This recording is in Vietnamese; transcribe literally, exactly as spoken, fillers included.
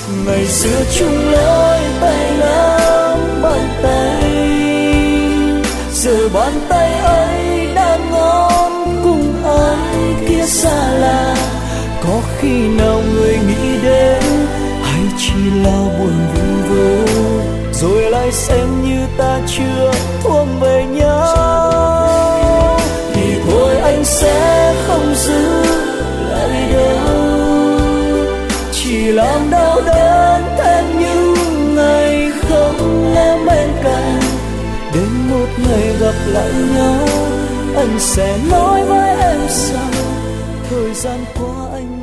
Ngày xưa chung lối tay nắm bàn tay, giờ bàn tay ấy đang ngón cùng ai kia xa lạ. Có khi nào người nghĩ đến hay chỉ là buồn vu vơ, rồi lại xem như ta chưa thuộc về nhau. Thì thôi anh sẽ không giữ lại đâu, chỉ làm đau đớn thêm những ngày không em bên cạnh. Đến một ngày gặp lại nhau, anh sẽ nói với em rằng thời gian qua anh